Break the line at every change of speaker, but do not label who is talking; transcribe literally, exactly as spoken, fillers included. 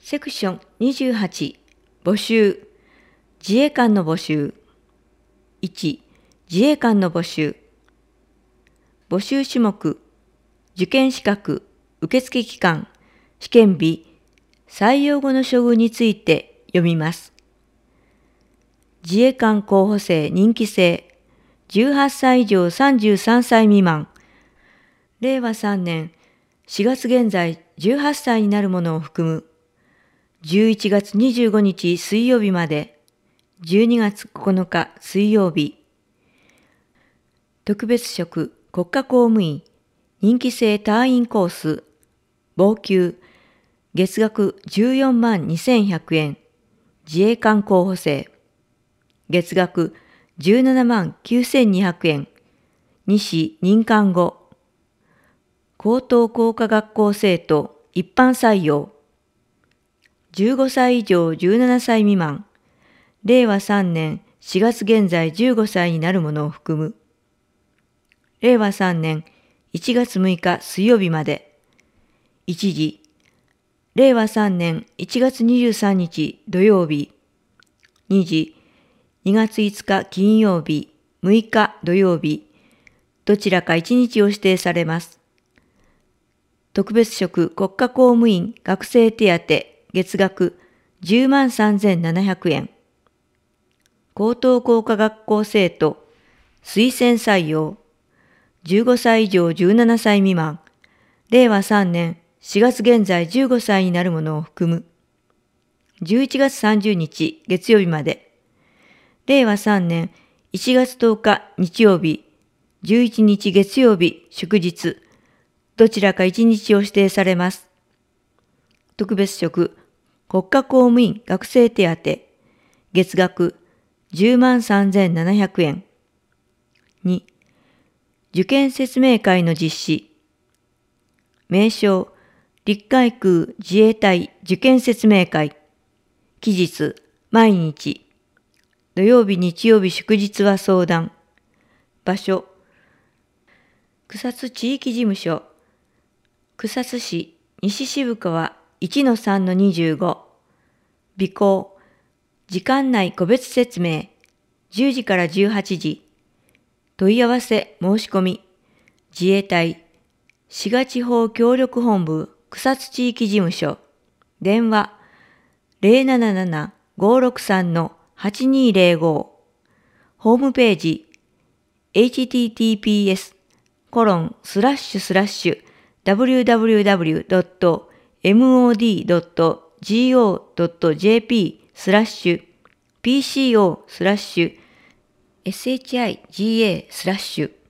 セクションにじゅうはち募集自衛官の募集いち自衛官の募集募集種目受験資格受付期間試験日採用後の処遇について読みます。自衛官候補生任期制じゅうはっさい以上さんじゅうさんさい未満れいわさんねんしがつ現在じゅうはっさいになる者を含むじゅういちがつにじゅうごにち水曜日までじゅうにがつここのか水曜日特別職国家公務員任期制隊員コース俸給月額じゅうよんまんにせんひゃくえん自衛官候補生月額じゅうななまんきゅうせんにひゃくえん西任官後高等工科学校生徒一般採用じゅうごさい以上じゅうななさい未満れいわさんねんしがつ現在じゅうごさいになる者を含むれいわさんねんいちがつむいか水曜日までいちじれいわさんねんいちがつにじゅうさんにち土曜日にじにがついつか金曜日むいか土曜日どちらかいちにちを指定されます。特別職国家公務員学生手当月額じゅうまんさんぜんななひゃくえん高等工科学校生徒推薦採用じゅうごさい以上じゅうななさい未満れいわさんねんしがつ現在じゅうごさいになる者を含むじゅういちがつさんじゅうにち月曜日までれいわさんねんいちがつとおか日曜日じゅういちにち月曜日祝日どちらかいちにちを指定されます。特別職国家公務員学生手当月額じゅうまんさんぜんななひゃくえんに受験説明会の実施名称陸海空自衛隊受験説明会期日毎日土曜日日曜日祝日は相談場所草津地域事務所草津市西渋川 いちのさんのにじゅうご 備考時間内個別説明じゅうじからじゅうはちじ問い合わせ申し込み自衛隊滋賀地方協力本部草津地域事務所電話 ゼロななななごろくさんのはちにーぜろご ホームページ エイチティーティーピーエスコロンスラッシュスラッシュダブリューダブリューダブリュードットエムオーディードットジーオードットジェーピースラッシュピーシーオースラッシュエスエイチアイジーエースラッシュ